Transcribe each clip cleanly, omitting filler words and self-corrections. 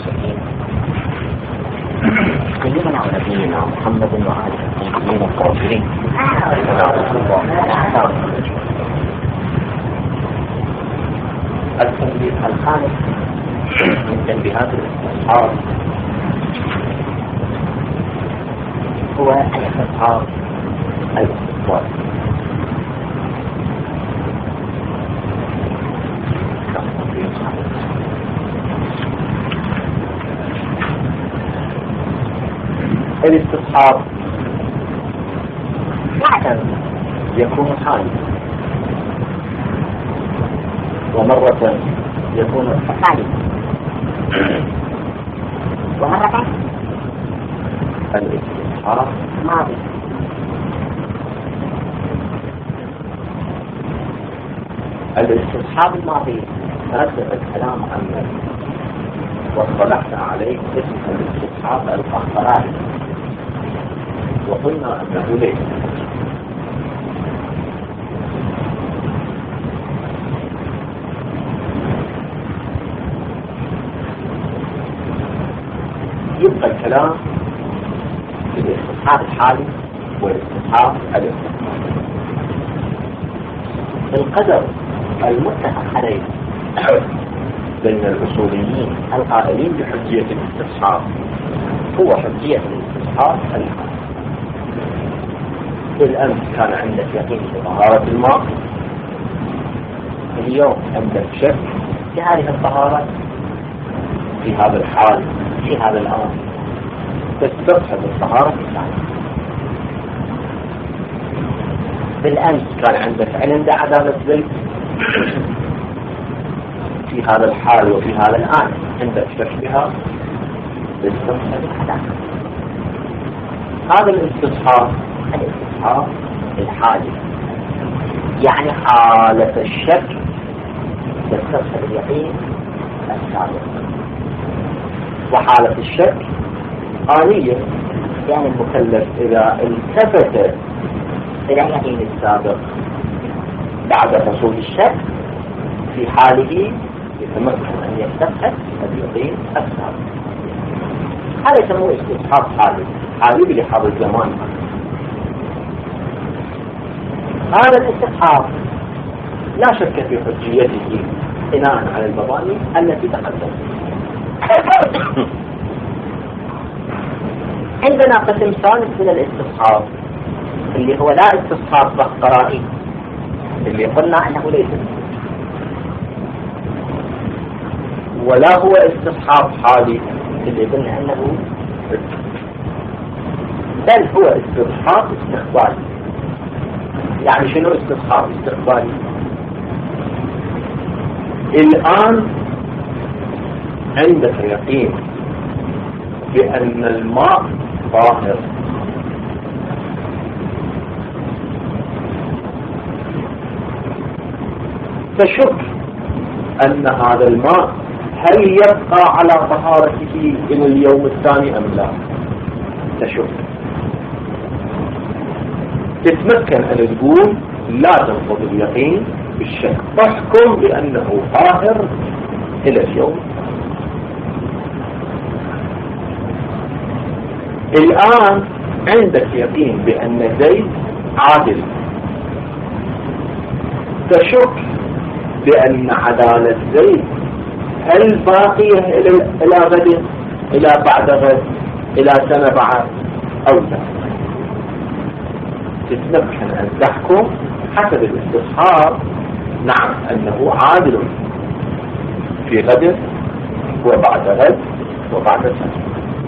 المرسلين سيدنا ونبينا محمد وآله الطيبين الطاهرين التنبيه الخامس من تنبيهات الاستصحاب هو الاستصحاب الاستقبال. الاستصحاب مرة يكون حالي ومرة يكون حالي ومرة الاستصحاب ماضي. الاستصحاب الماضي نرتب الكلام عنه واصطلحنا عليه اسم الاستصحاب القهقراني وقلنا انه ليس يبقى الكلام في الاستصحاب الحالي والاستصحاب الاستقبالي. القدر المتفق عليه بين الاصوليين القائلين بحجية الاستصحاب هو حجية الاستصحاب الحالي. بالامس كان عندك يقين بطهارة الماء، اليوم عندك شك في هذه الطهارة في هذا الحال في هذا الآن، تستصحب الطهارة الثانية. بالأمس كان عندك علم بعدالة زيت، في هذا الحال وفي هذا الآن عندك شك بها، تستصحب العدالة. هذا الاستصحاب الحالي، يعني حالة الشك تستصحب اليقين السابق، وحالة الشك آنية، يعني المكلف إذا التفت إلى اليقين السابق بعد حصول الشك في حاله يتمكن أن يستصحب اليقين السابق. هذا يسموه استصحاب حالي بلحاظ الزمان. هذا الاستصحاب لا شك في حجيته بناء على المباني التي تقدمت. عندنا قسم ثالث من الاستصحاب اللي هو لا استصحاب قهقراني، اللي قلنا انه ليس، ولا هو استصحاب حالي اللي قلنا انه، بل هو استصحاب استقبالي. يعني شنو استصحاب استقبالي؟ الآن عندك يقين بأن الماء طاهر، تشك أن هذا الماء هل يبقى على طهارته إلى اليوم الثاني أم لا؟ تشك، تتمكن أن تقول لا تنقض اليقين بالشك، تحكم بأنه طاهر إلى اليوم. الآن عندك يقين بأن زيد عادل، تشك بأن عدالة زيد هل باقية إلى غد، إلى بعد غد، إلى سنة بعد أو لا. تتمكن أن تحكم حسب الاستصحاب نعم أنه عادل في غد وبعد غد وبعد سنة.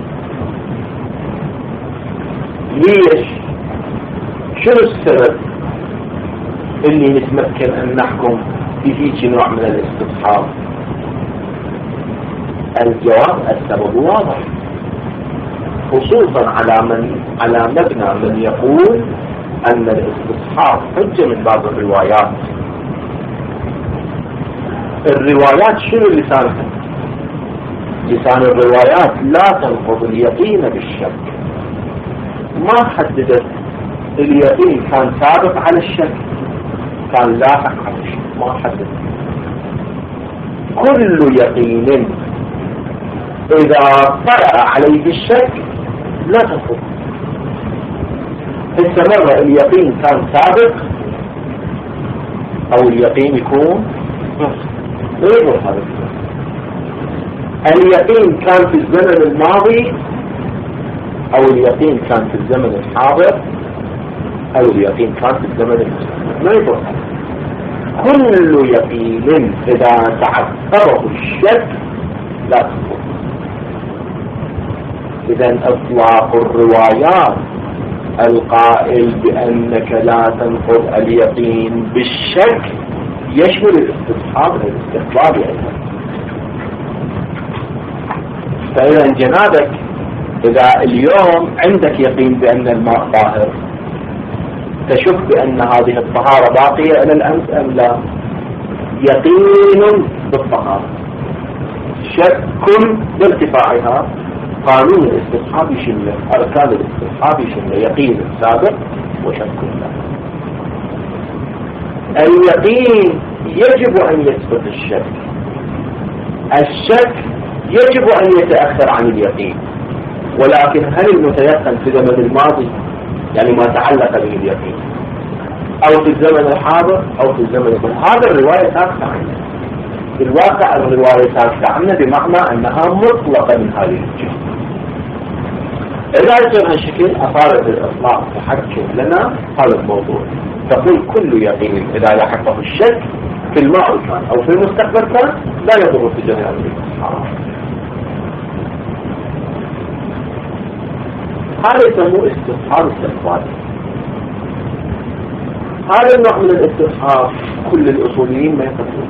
ليش؟ شنو السبب اللي نتمكن أن نحكم بهيج نوع من الاستصحاب؟ الجواب السبب واضح، خصوصا على مبنى من يقول أن الاستصحاب حجة من باب الروايات. الروايات شنو لسانها؟ لسان الروايات لا تنقض اليقين بالشك، ما حددت اليقين كان سابق على الشك كان لاحق على الشك، ما حددت. كل يقين إذا طرأ عليه الشك لا تنقض. استمر اليقين كان سابق أو اليقين يكون غير هذا. اليقين كان في الزمن الماضي أو اليقين كان في الزمن الحاضر أو اليقين كان في الزمن المستقبل، ما يضر. كل يقين إذا تعثره الشك لا تنقض. إذن إطلاق الروايات القائل بأنك لا تنقض اليقين بالشك يشمل الاستصحاب والاستقلال أيضا. فإذا جنابك إذا اليوم عندك يقين بأن الماء طاهر، تشك بأن هذه الطهارة باقية إلى الأمس أم لا؟ يقين بالطهارة، شك بارتفاعها، قانون الاستصحاب يشمل، أركان الاستصحاب يشمل يقين سابق وشك لا. اليقين يجب أن يسبق الشك، الشك يجب أن يتأخر عن اليقين. ولكن هل المتيقن في الزمن الماضي يعني ما تعلق به اليقين، أو في الزمن الحاضر أو في الزمن الحاضر؟ هذا الرواية ساكتة عنه. في الواقع الرواية ساكتة عنه بمعنى أنها مطلقة من هذه الجهة. إذا يصير هالشكل أثارت الإطلاق تحكم لنا هذا الموضوع. تقول كل يقين إذا لحقه الشك في الماضي كان أو في المستقبل كان لا يضر في جميع الأمور. هذا يسموه استصحاب استقبالي. هذا النوع من الاستصحاب كل الأصوليين ما يقبلون.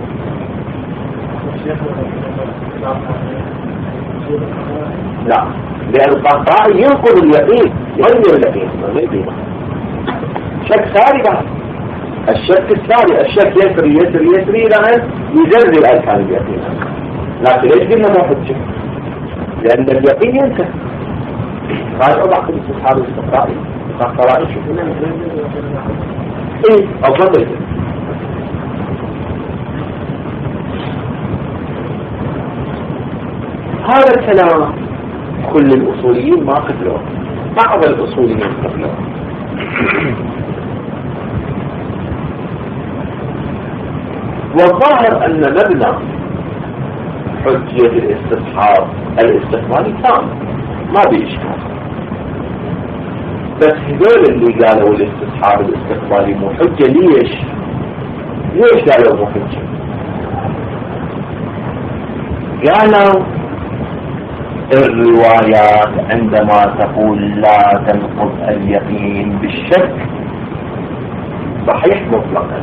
لا، لأن القطاع ينقض اليقين، يغير اليقين، ما يبينه. شك ساري بعد. الشك الساري، الشك يسري يسري يسري لأن يزلزل أركان اليقين. لكن ليش قلنا ما حجة؟ لأن اليقين ينتهي. راجعوا بعض الاستصحاب الاستقرائي القطاعي شوفونا ايه أفضل. هذا الكلام كل الأصوليين ما قبلوه، بعض الأصوليين قبلوه. والظاهر أن مبنى حجية الاستصحاب الاستقبالي تام ما بإشكال. بس هذول اللي قالوا الاستصحاب الاستقبالي مو حجة ليش قالوا مو حجة؟ قالوا الروايات عندما تقول لا تنقض اليقين بالشك صحيح مطلقا،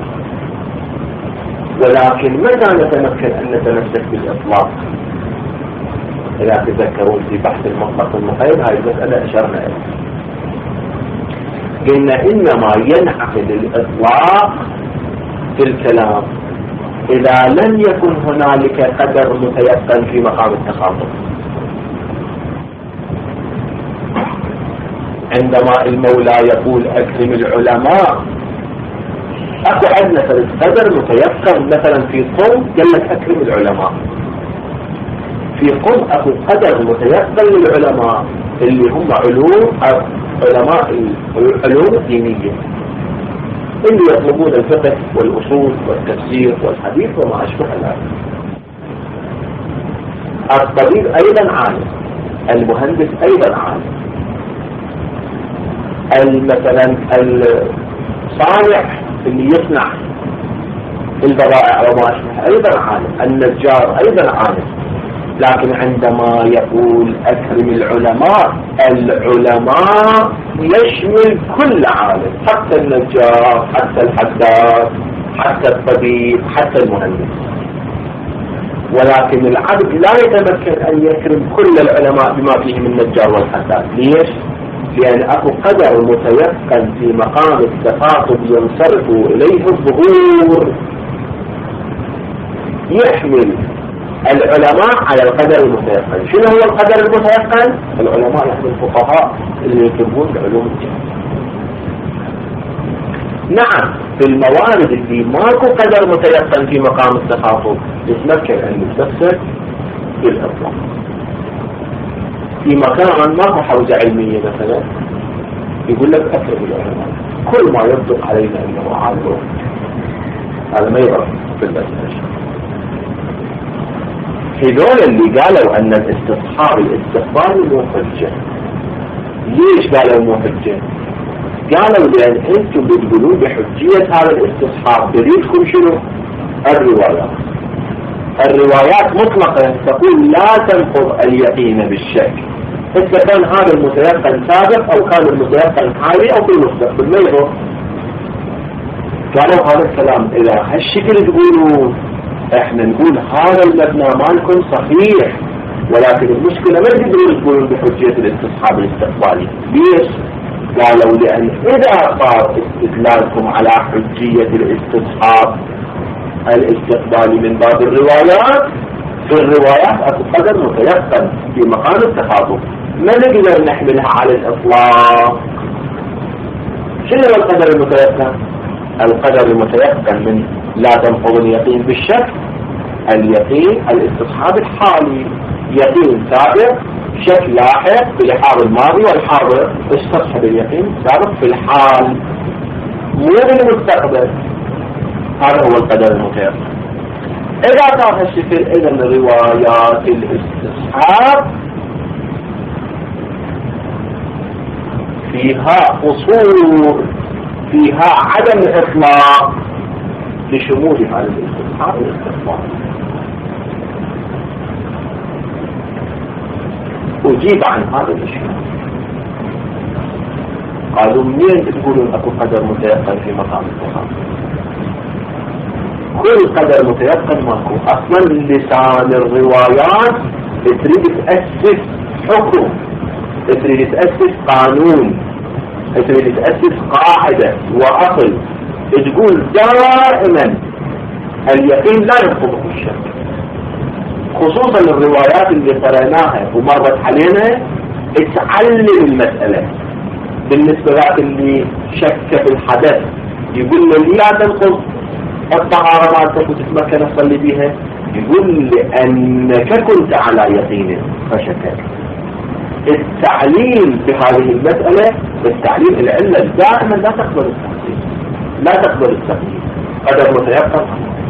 ولكن متى نتمكن أن نتمسك بالإطلاق؟ إذا تذكرون في بحث المطلق المقيد هاي المسألة أشرنا إليها، قلنا إنما ينعقد الإطلاق في الكلام إذا لم يكن هنالك قدر متيقن في مقام التخاطب. عندما المولى يقول أكرم العلماء، أكو عندنا قدر متيقن، مثلا في قم قال لك أكرم العلماء، في قم أكو قدر متيقن للعلماء اللي هم علماء العلوم الدينية اللي يطلبون الفقه والأصول والتفسير والحديث وما أشبه ذلك. الطبيب أيضا عالم، المهندس أيضا عالم، مثلا الصانع اللي يصنع البضائع وما أشبه أيضا عالم، النجار أيضا عالم. لكن عندما يقول أكرم العلماء، العلماء يشمل كل عالم، حتى النجار، حتى الحداد، حتى الطبيب، حتى المهندس. ولكن العبد لا يتمكن أن يكرم كل العلماء بما فيهم النجار والحداد. ليش؟ لأن أكو قدر متيقن في مقام التخاطب ينصرف إليه الظهور يحمل العلماء على القدر المتيقن. شنو هو القدر المتيقن؟ العلماء يعني الفقهاء اللي يكتبون بعلوم الدين. نعم، في الموارد اللي ماكو قدر متيقن في مقام التخاطب يتمكن أن يستفسر بالإطلاق. في مكان ما حوزة علمية مثلا يقول لك أكثر العلماء كل ما يصدق علينا أنه عالم، هذا ما يضر في المسألة. هذول اللي قالوا أن الاستصحاب الاستقبالي مو حجة. ليش قالوا مو حجة؟ قالوا لأن أنتم بتقولون بحجية هذا الاستصحاب دليلكم شنو؟ الروايات مطلقة تقول لا تنقض اليقين بالشك، إذا كان هذا المتيقن سابق أو كان المتيقن حالي أو في المستقبل ما يضر. قالوا هذا الكلام إذا هالشكل تقولوا احنا نقول هذا المبنى مالكم صحيح، ولكن المشكلة ما تقدرون تقولون بحجية الاستصحاب الاستقبالي. ليش؟ قالوا لأن إذا صار استدلالكم على حجية الاستصحاب الاستقبالي من باب الروايات، في الروايات أكو قدر متيقن في مقام التخاطب ما نقدر نحملها على الإطلاق. شنو القدر المتيقن؟ القدر المتيقن من لا تنقض اليقين بالشك اليقين الاستصحاب الحالي، يقين سابق شك لاحق في الحاضر الماضي والحاضر استصحب اليقين سابق في الحال مو بالمستقبل. هذا هو القدر المتيقن. إذا كان هالشكل إذن روايات الاستصحاب فيها قصور، فيها عدم إطلاق لشمول هذا الاستصحاب الاستقبالي. أجيب عن هذا الإشكال. قالوا منين تقولون أكو قدر متيقن في مقام التخاطب؟ كل قدر متيقن ماكو. أصلا لسان الروايات تريد تأسس حكم، تريد تأسس قانون، تريد تأسس قاعدة وأصل، تقول دائما اليقين لا ينقضه الشك. خصوصا الروايات اللي قرأناها ومرت علينا تعلم المسألة. بالنسبة لك اللي شك في الحدث يقول له لا تنقض الطهارة مالتك وتتمكن تصلي بها، يقول لأنك كنت على يقين فشكك. التعليل بهذه المسألة التعليل العلة دائما لا تقبل التحصيل، لا تقبل التقليد، قدر متيقن.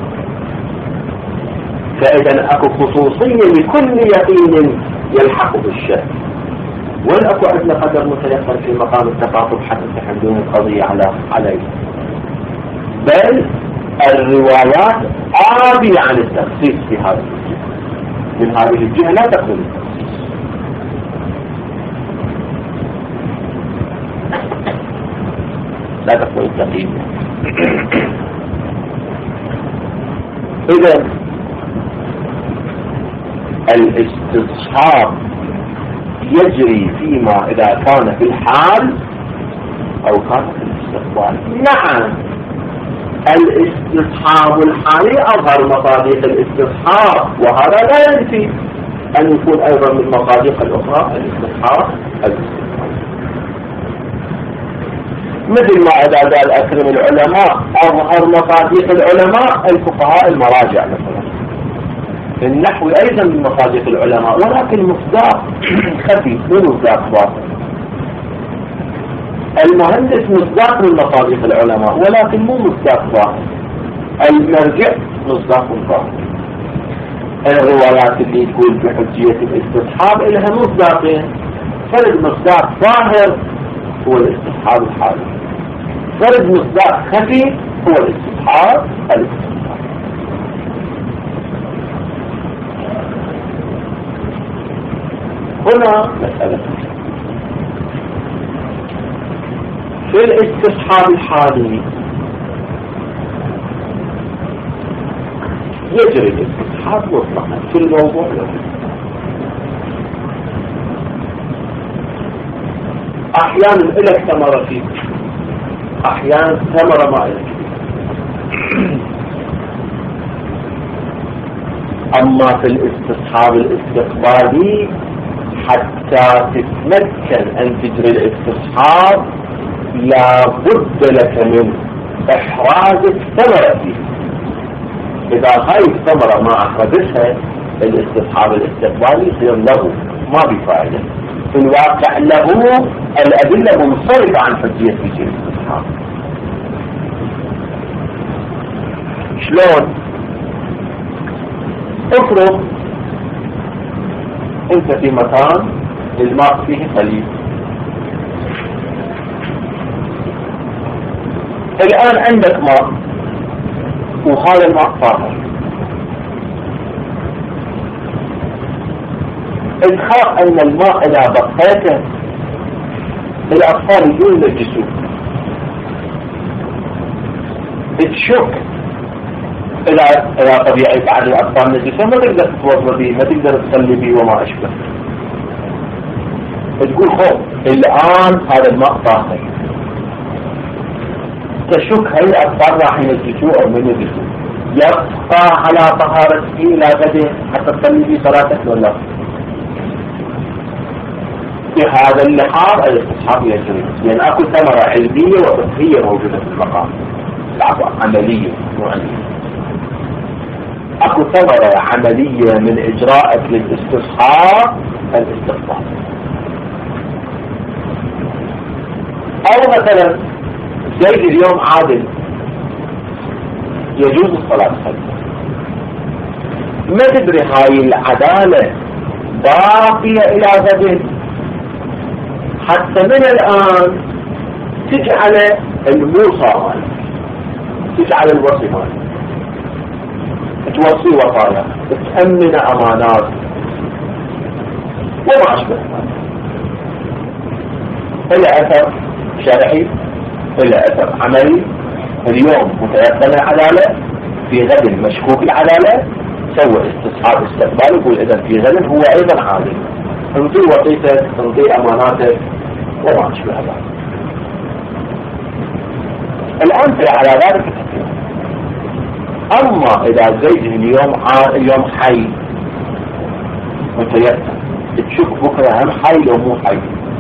فإذا أكو خصوصية لكل يقين يلحق بالشك. وين أكو عندنا قدر متيقن في مقام التقاطب حتى تحملون القضية عليه؟ بل الروايات عابية عن التخصيص في هذه الجهة، من هذه الجهة لا تقبل التخصيص. لا تقبل التقييد. إذا الاستصحاب يجري فيما إذا كان في الحال أو كان في الاستقبال. نعم الاستصحاب الحالي أظهر مصادق الاستصحاب، وهذا لا ينفي أن يكون أيضا من مصادق الأخرى الاستصحاب الاستقبال. مثل ما إذا قال أكرم العلماء أظهر مصادق العلماء الفقهاء المراجع مثلا. النحو أيضا من مصادق العلماء، ولكن مصداق خفي مو مصداق باطن. المهندس مصداق من مصادق العلماء ولكن مو مصداق باطن. المرجع مصداق باطن. الروايات اللي تقول بحجية الاستصحاب لها مصداقين، فرد مصداق ظاهر هو الاستصحاب الحالي، فرد مصداق خفي هو الاستصحاب الاستقبالي. هنا مسألة في الاستصحاب الحالي يجري الاستصحاب مطلقا في الموضوع الأول. أحيانا إلك ثمرة فيك، أحيانا ثمرة ما إلك. أما في الاستصحاب الاستقبالي حتى تتمكن أن تجري الاستصحاب لابد لك من إحراز الثمرة فيه. إذا هاي الثمرة ما أخرجتها الاستصحاب الاستقبالي يصير له ما بفائدة. في الواقع له الأدلة منصرفة عن حجية تيسير الاستصحاب. شلون؟ افرض انت في مكان الماء فيه قليل، الآن عندك ماء وهذا الماء طاهر، تخاف ان الماء اذا بقيته الاطفال يجون ينجسوه، تشك الى طبيعي بعد الاطفال نجسوه ما تقدر تتوضا به، ما تقدر تصلي به وما اشبه، تقول خوف الان هذا الماء طاهر، تشك هل الاطفال راح ينجسوه او ما ينجسوه، يبقى على طهارته الى غد حتى تصلي به صلاتك ولا؟ في هذا اللحاظ الاستصحاب يجري، لأن أكو ثمرة علمية وفقهية موجودة في المقام، عملية معنية، أكو ثمرة عملية من إجراءك للاستصحاب الاستقطاب. أو مثلا زيد اليوم عادل يجوز الصلاة خلفه، ما تدري هاي العدالة باقية إلى غد، حتى من الآن تجعل الموصى مالك، تجعل الوصي مالك، توصي وصايا، تأمن أمانات وما أشبه ذلك. إلى أثر شرعي، إلى أثر عملي. اليوم متيقن العدالة، في غد مشكوك العدالة، سوى استصحاب استقبال ويقول إذا في غد هو أيضا عادل، انطي وصيتك، انطي اماناتك وما اشبه ذلك. الان على ذلك التكليف. اما اذا زيد اليوم حي متيقن، تشك بكره هم حي لو مو حي،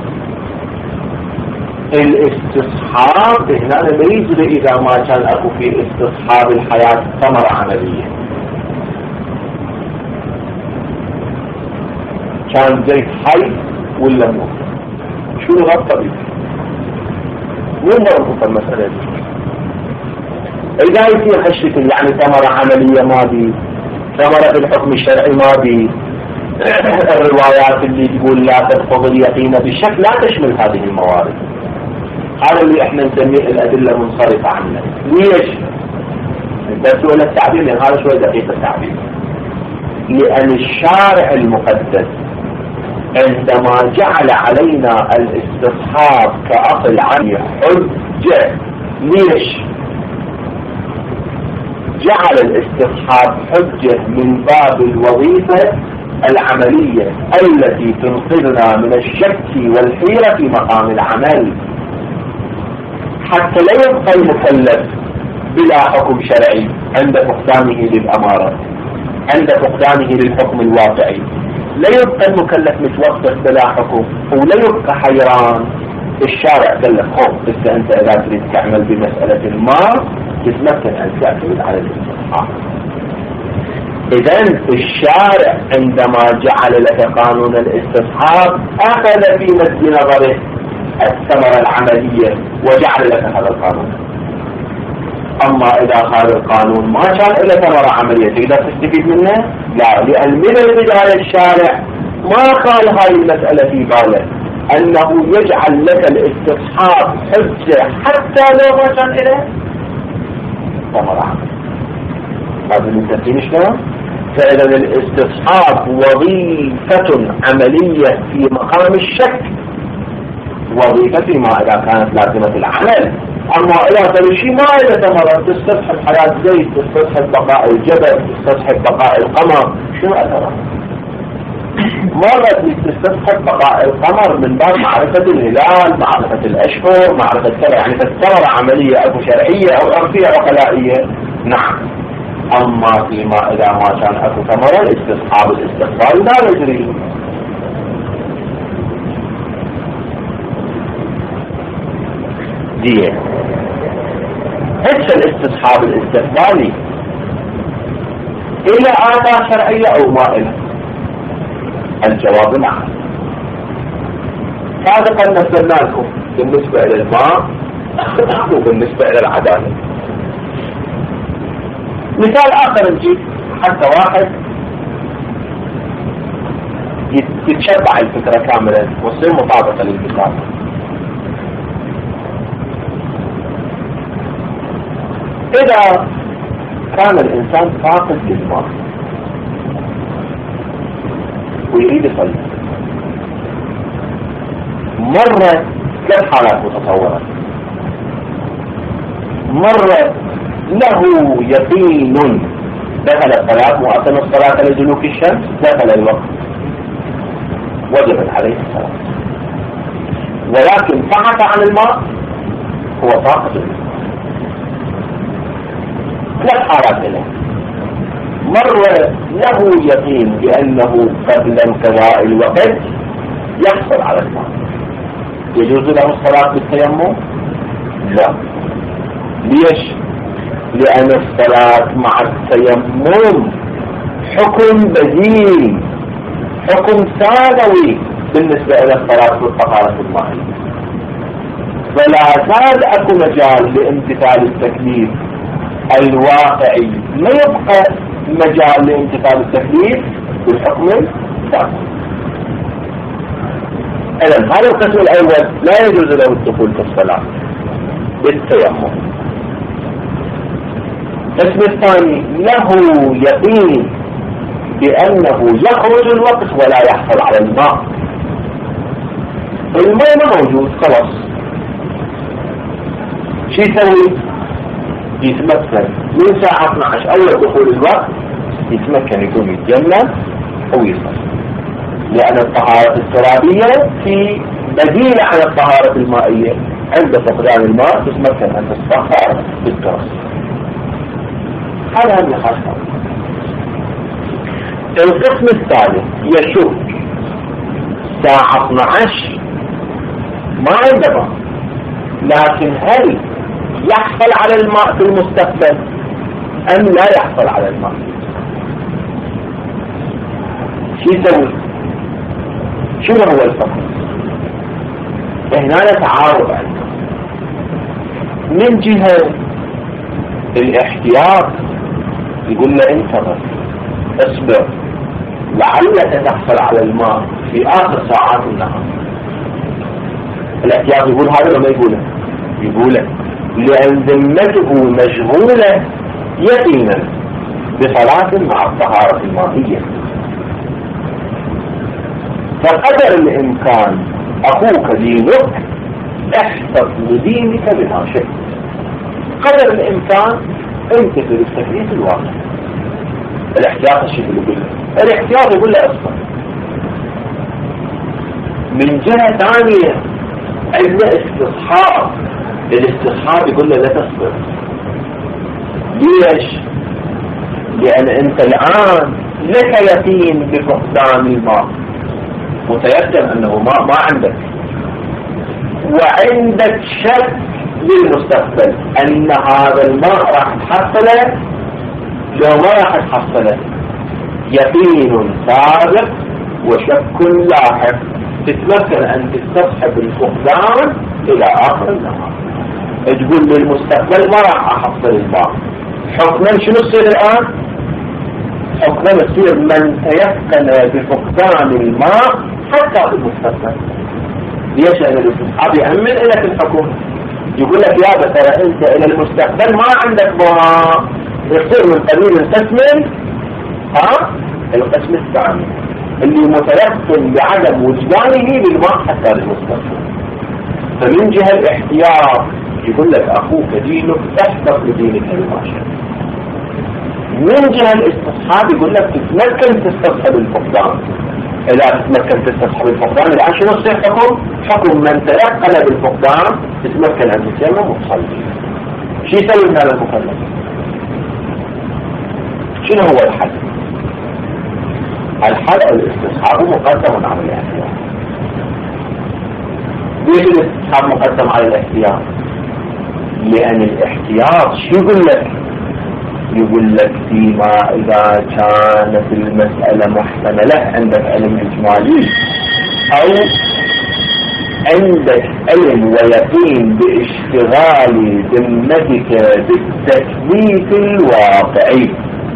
الاستصحاب هنا لا يجري اذا ما كان اكو في استصحاب الحياه ثمره عمليه. كان زيت حي ولا مو؟ شو غلط طبيعي؟ وين مربوطة المسألة دي؟ إذا يصير هالشكل يعني ثمرة عملية ما بي، ثمرة بالحكم الشرعي ما بي، الروايات اللي تقول لا ترفض اليقين بشكل لا تشمل هذه الموارد، هذا اللي احنا نسميه الأدلة منصرفة عنه. ليش؟ بس ولا التعبير، لأن هذا شوي دقيق التعبير. لأن الشارع المقدس عندما جعل علينا الاستصحاب كأصل عني حجة، ليش؟ جعل الاستصحاب حجة من باب الوظيفة العملية التي تنقذنا من الشك والحيرة في مقام العمل، حتى لا يبقى المكلف بلا حكم شرعي عند فقدانه للأمارة، عند فقدانه للحكم الواقعي، لا يبقى المكلف متوقف بلا حكم ولا يبقى حيران. الشارع قال لك خوف انت اذا تريد تعمل بمسألة ما تتمكن ان تعتمد على الاستصحاب. اذن الشارع عندما جعل لك قانون الاستصحاب اخذ في مد نظره الثمرة العملية وجعل لك هذا القانون. اما اذا هذا القانون ما كان الا ثمرة عملية تقدر تستفيد منه؟ لا، لان من البداية الشارع ما قال هاي المسألة في باله انه يجعل لك الاستصحاب حجة حتى لو ما كان اله ثمرة عملية. هذا المتفقين شلون؟ فاذا الاستصحاب وظيفة عملية في مقام الشك، وظيفتي ما اذا كانت لازمة العمل. اما اذا كان شيء ما له ثمرة، تستصحب حياة زيت، تستصحب بقاء الجبل، تستصحب بقاء القمر، شنو اثره؟ مرة تستصحب بقاء القمر من باب معرفة الهلال، معرفة الاشهر، معرفة كذا، يعني تستمر عملية او شرعية او عرفية او خلائية. نعم. اما فيما اذا ما كان اكو ثمرة استصحاب الاستقبال لا يجري. دي هيك الاستصحاب الاستقبالي إلى آثار شرعية أو ما إلى؟ الجواب نعم. سابقا مثلنا لكم بالنسبة إلى الماء وبالنسبة إلى العدالة. مثال آخر نجيب حتى واحد يتشبع الفكرة كاملة وتصير مطابقة للكتاب. إذا كان الإنسان فاقد للماء ويريد يصلي، مرة 3 حالات متطورة. مرة له يقين دخل الصلاة وأتم الصلاة لدلوك الشمس، دخل الوقت وجبت عليه الصلاة، ولكن بحث عن الماء هو فاقد الماء. 3 حالات له. مرة له يقين بأنه قبل انقضاء الوقت يحصل على الماء، يجوز له الصلاة بالتيمم؟ لا. ليش؟ لأن الصلاة مع التيمم حكم بديل، حكم ثانوي بالنسبة إلى الصلاة بالطهارة المائية، فلا زال أكو مجال لامتثال التكليف الواقعي، ما يبقى مجال لامتثال التكليف بالحكم الثانوي. إذن هذا القسم الأول لا يجوز له الدخول في الصلاة بالتيمم. القسم الثاني له يقين بأنه يخرج الوقت ولا يحصل على الماء، الماء ما موجود خلاص، شو يسوي؟ يتمكن من ساعة 12 أول دخول الوقت يتمكن يقوم يتيمم أو يصلي، لأن الطهارة الترابية في بديل عن الطهارة المائية. عند فقدان الماء تتمكن أن تتطهر بالترس. هذا هم الخاصة. القسم الثالث يشوف ساعة 12 ما عنده ماء، لكن هل يحصل على الماء في المستقبل أم لا يحصل على الماء؟ شو يسوي؟ شنو هو الفرق؟ هنا تعارض عندنا. من جهة الاحتياط يقول له انتظر اصبر لعلك تحصل على الماء في آخر ساعات النهار. الاحتياط يقول هذا ما يقوله، يقوله لأن ذمته مشغولة يقينا بصلاة مع الطهارة المائية. فقدر الإمكان أخوك دينك احفظ لدينك بما شئت، قدر الإمكان امتثل التكليف الواقع. الاحتياط الشيء اللي يقول له، الاحتياط يقول له اصبر. من جهة ثانية عندنا استصحاب، الاستصحاب يقول له لا تصبر. ليش؟ لأن أنت الآن لك يقين بفقدان الماء، متيقن أنه ما عندك، وعندك شك للمستقبل أن هذا الماء راح تحصله لو ما راح تحصله. يقين سابق وشك لاحق، تتمكن أن تستصحب الفقدان إلى آخر النهار. تقول للمستقبل ما راح أحصل الماء، حكما شنو يصير الآن؟ حكما يصير من تيقن بفقدان الماء حتى في المستقبل. ليش؟ أن الاستصحاب يأمن لك الحكم، يقول لك يا ترى أنت إلى المستقبل ما عندك ماء، يصير من قبيل القسم القسم الثاني اللي متيقن بعدم وجدانه للماء حتى للمستقبل. فمن جهة الاحتياط يقول لك أخوك دينك احفظ لدينك الماشي. من جهة الاستصحاب يقول لك تتمكن تستصحب الفقدان. إذا تتمكن تستصحب الفقدان الآن شنو يصير حكم من تيقن بالفقدان تتمكن أن تتيمم وتصلي. شو يسوي من هذا المكلف؟ شنو هو الحل؟ الحل الاستصحاب مقدم على الاحتياط. ليش الاستصحاب مقدم على الاحتياط؟ لأن الاحتياط شو يقول لك؟ يقول لك فيما إذا كانت المسألة محتملة عندك علم إجمالي أو عندك علم ويقين باشتغال ذمتك بالتكليف الواقعي.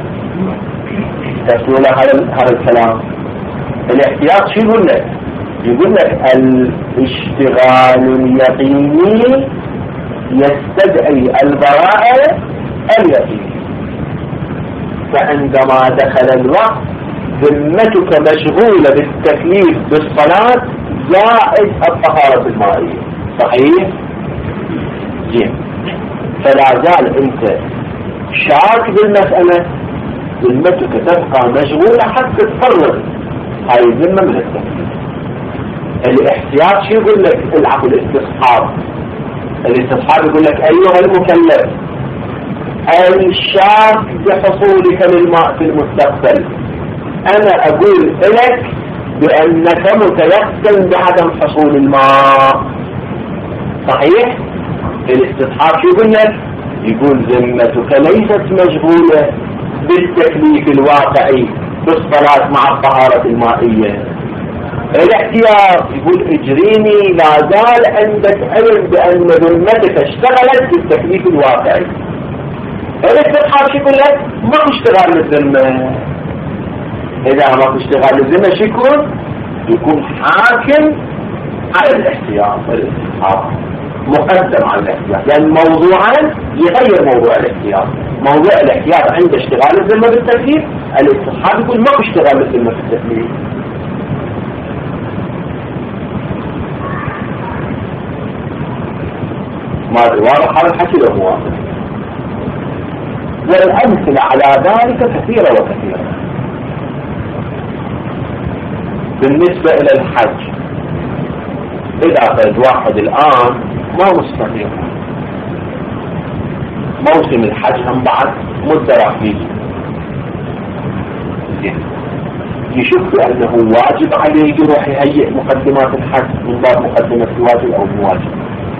تسمعون هذا الكلام؟ الاحتياط شو يقول لك؟ يقول لك الاشتغال اليقيني يستدعي البراءة اليقينية. فعندما دخل الوقت ذمتك مشغولة بالتكليف بالصلاة زائد الطهارة المائية. صحيح؟ زين. فلا زال انت شاك بالمسألة، ذمتك تبقى مشغولة حتى تفرغ هاي الذمة من التكليف. الاحتياط شو يقول لك؟ العقل الاستصحاب. الاستصحاب يقول لك ايها المكلف الشاك بحصولك للماء في المستقبل، انا اقول لك بانك متيقن بعدم حصول الماء. صحيح؟ الاستصحاب شو يقول لك؟ يقول ذمتك ليست مشغولة بالتكليف الواقعي بالصلاة مع الطهارة المائية. الاحتياط يقول اجريني لا زال عندك علم بان ذمتك اشتغلت بالتكليف الواقعي. الاستصحاب شو يقول لك؟ ما اشتغال الذمة. اذا ما اشتغال الذمة شو يكون حاكم على الاحتياط. الاستصحاب مقدم على الاحتياط، لان موضوعا يغير موضوع الاحتياط. موضوع الاحتياط عند اشتغال الذمة بالتكليف، الاستصحاب يقول ما اشتغال الذمة بالتكليف. ما واضح هذا الحكي له واضح. والأمثلة على ذلك كثيرة وكثيرة. بالنسبة إلى الحج، إذا فرد واحد الآن ما مستطيع، موسم الحج هم بعد مدة راح يجي، يشوف بأنه واجب عليه يروح يهيئ مقدمات الحج من باب مقدمة الواجب أو الواجب.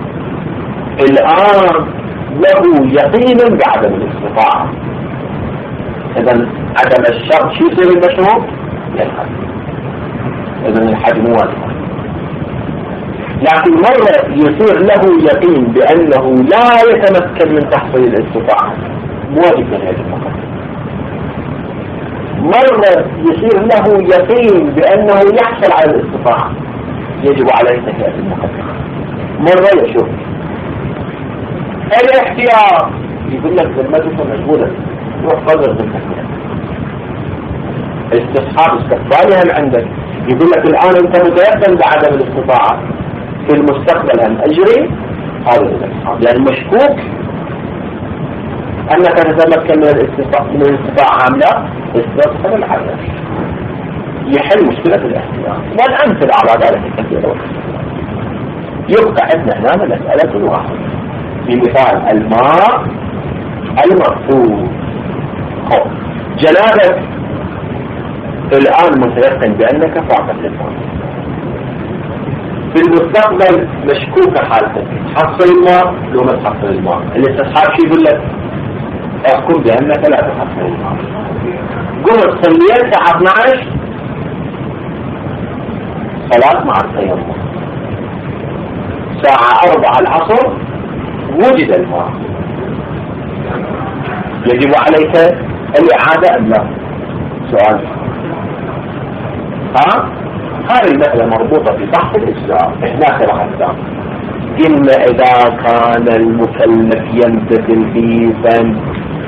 الآن له يقين بعدم الاستطاعة، إذن عدم الشرط شو يصير المشروع؟ يلحق. إذن الحج مو واجب. لكن مرة يصير له يقين بأنه لا يتمكن من تحصيل الاستطاعة، مو واجب من هذه المقدمة. مرة يصير له يقين بأنه يحصل على الاستطاعة، يجب عليه تهيئة المقدمة. مرة يشوف الاحتياط يقول لك ذمتك مشغولة، روح فضل ذمتك. استصحاب استقبالها من عندك، يقول لك الآن أنت متيقن بعدم الاستطاعة، في المستقبل أن أجري هذا الاستصحاب، يعني مشكوك أنك تتمكن من الاستطاعة أم لا، استصحاب الحدث يحل مشكلة الاحتياط. والأمثلة على ذلك كثيرة. يبقى عندنا هنا مسألة واحدة، في مثال الماء المرفوض. جنابك الآن متيقن بأنك فاقد للماء، في المستقبل مشكوك حالتك، تحصل الماء لو ما تحصل الماء. الاستصحاب شو يقول لك؟ احكم بأنك لا تحصل الماء. قمت صليت الساعة 12 صلاة مع التيمم، الساعة 4 العصر وجد الماء، يجب عليك الإعادة أم لا؟ سؤال. هذه المسألة مربوطة في بحث الإسلام. إحنا في الإسلام إما إذا كان المكلف يمتثل في ذنب.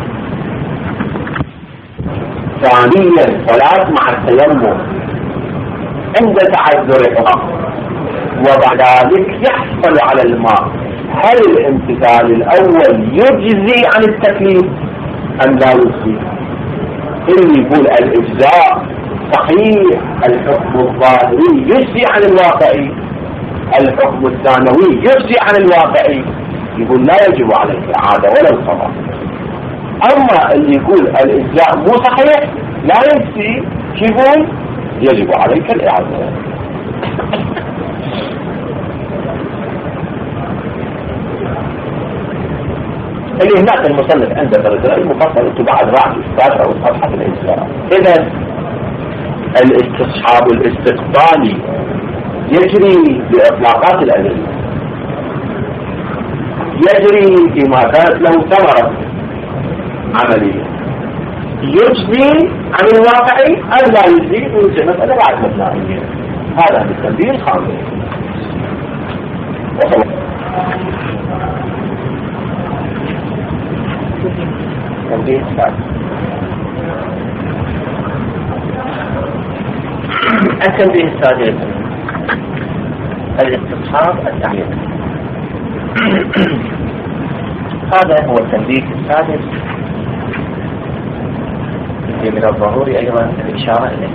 ثانيا صلاة مع التيمم عند تعذر الأمر، وبعد ذلك يحصل على الماء، هل الامتثال الأول يجزي عن التكليف أم لا يجزي؟ اللي يقول الإجزاء صحيح، الحكم الظاهري يجزي عن الواقعي، الحكم الثانوي يجزي عن الواقعي، يقول لا يجب عليك إعادة ولا القضاء. أما اللي يقول الإجزاء مو صحيح لا يجزي، يقول يجب عليك الإعادة. اللي هناك المصنف عند درجة المفصل انتو بعد راح تستاجر او صفحة الإجزاء. إذا الاستصحاب الاستقبالي يجري بإطلاقات الأدلة، يجري فيما كانت له ثمرة عملية، يجزي عن الواقعي أم لا يجزي من مسألة بعد مبنائية. هذا بالتنبيه الخامس. تنبيه الثالث، التنبيه السادس الاستصحاب التعليقي. هذا هو التنبيه السادس الذي من الضروري أيضا الإشارة إليه.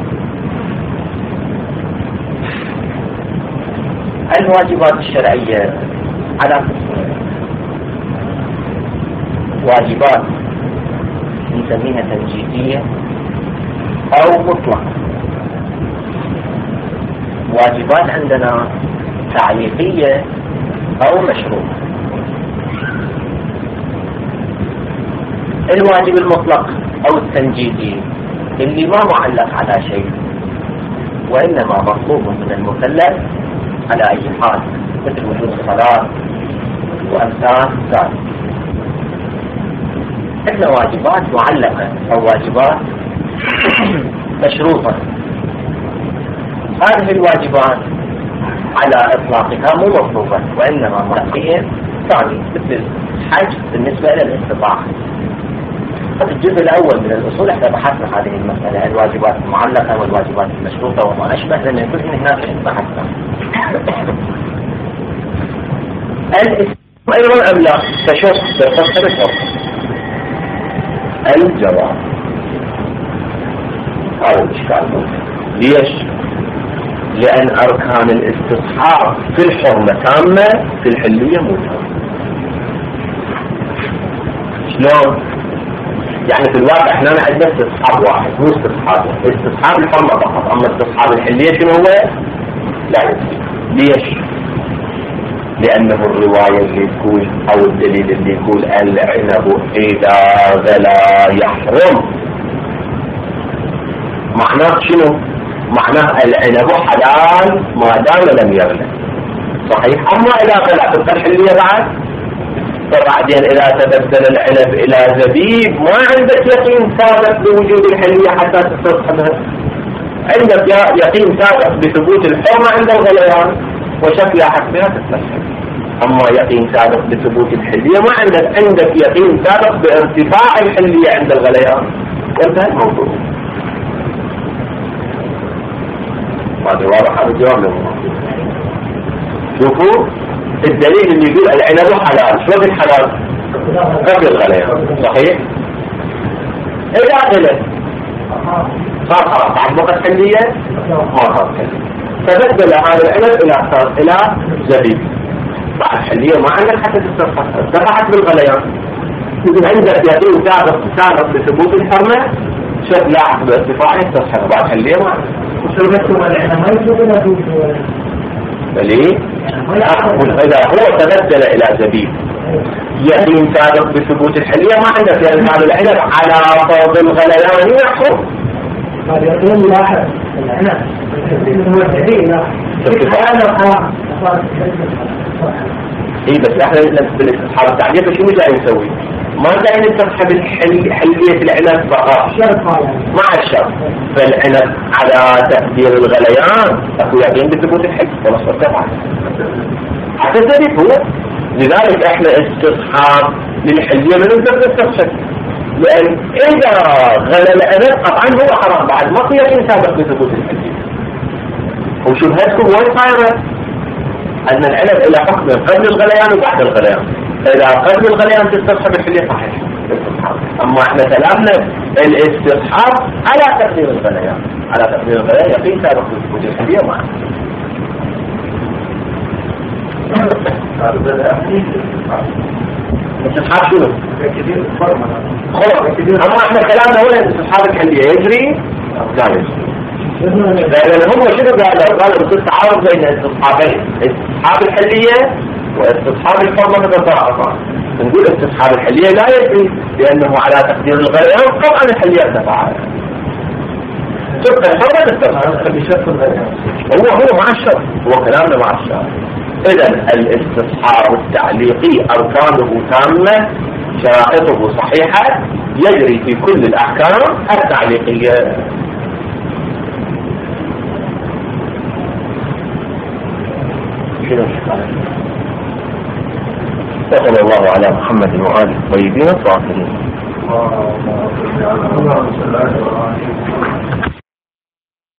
الواجبات الشرعية على قسمين: واجبات نسميها تنجيزية أو مطلقة. واجبات عندنا تعليقية أو مشروطة. الواجب المطلق أو التنجيزي اللي ما معلق على شيء وإنما مطلوب من المكلف على أي حال، مثل وجود الصلاة وأمثال ذلك. إحنا واجبات معلقة أو واجبات مشروطة. هذه الواجبات على إطلاقها مو مطلوبة وإنما مرقية ثاني، مثل الحج بالنسبة إلى الاستطاعة. الجزء الأول من الأصول احنا بحثنا هذه المسألة، الواجبات المعلقة والواجبات المشروطة وما أشبه، لأن يكون هناك بحثنا. الاسم أيضا أم لا؟ تشوف تفسر الشرط. الجواب هذا الإشكال موجود. ليش؟ لأن أركان الاستصحاب في الحرمة تامة، في الحلية مو تامة. شلون؟ يعني في الواقع احنا عندنا استصحاب واحد، مو استصحاب الحرمة فقط، اما استصحاب الحلية شنو هو؟ لا يكفي. ليش؟ لانه الرواية اللي تقول او الدليل اللي يقول العنب اذا غلا يحرم، معناه شنو؟ معناه العنب حلال ما دام لم يغلى، صحيح؟ اما اذا غلا تبقى الحلية بعد. فبعدين إذا تبدل العنب إلى زبيب ما عندك يقين ثابت بوجود الحلية حتى تستصحبها، عندك يقين ثابت بثبوت الحرمة عند الغليان وشكلها حسبها تتسحب. أما يقين ثابت بثبوت الحلية ما عندك يقين ثابت بارتفاع الحلية عند الغليان، وانتهى الموضوع. هذا واضح هذا الجواب لهم. شوفوا الدليل اللي يقول العنب حلال، شو الحلال؟ قبل الغليان، صحيح؟ إذا غلت صار حرام، بعد وقت حلية ما صار حلية، فبدل هذا العنب إلى زبيب. بعد حلية ما عندك حتى تستصحب، ارتفعت بالغليان. عندك يقين ثابت بثبوت الحرمة، شوف لاحظ بارتفاعه تستصحب، بعد حلية ما عندك. ليه؟ إذا هو تبدل إلى زبيب يقين ثابت بثبوت الحلية ما عندك، لأن هذا العنب على فرض الغليان يحكم. هذا يقول لاحظ العنب هو الدليل. إيه بس إحنا بالاستصحاب التعليق شو جاي نسوي؟ ما جاي نستصحب حلية العنب فقط مع الشرط، فالعنب على تقدير الغليان أكو يقين بثبوت الحل خلاص ارتفع حتى الزبيب هو. لذلك إحنا استصحاب للحلية من نستصحب، لأن إذا غلى العنب طبعا هو حرام بعد ما في يقين سابق بثبوت الحلية. وشبهتكم وين صايرة؟ أن العنب إلى حكم قبل الغليان وبعد الغليان، إذا قبل الغليان تستصحب الحلية صحيح استصحاب. أما إحنا كلامنا الاستصحاب على تقدير الغليان، على تقدير الغليان يقين سابق بثبوت الحلية معه. استصحاب شنو؟ أما إحنا كلامنا هو الاستصحاب الحلية يجري لا يجري، لأن هم شنو قالوا التعارض بين استصحابين، استصحاب الحلية واستصحاب الحرمة تتضاعفان. نقول استصحاب الحلية لا يجري لأنه على تقدير الغليان طبعا الحلية ارتفعت. تبقى الحرة تستبقى. هو مع الشرط، هو كلامنا مع الشرط. إذا الاستصحاب التعليقي أركانه تامة، شرائطه صحيحة، يجري في كل الأحكام التعليقية. صلى الله على محمد وآله الطيبين الطاهرين.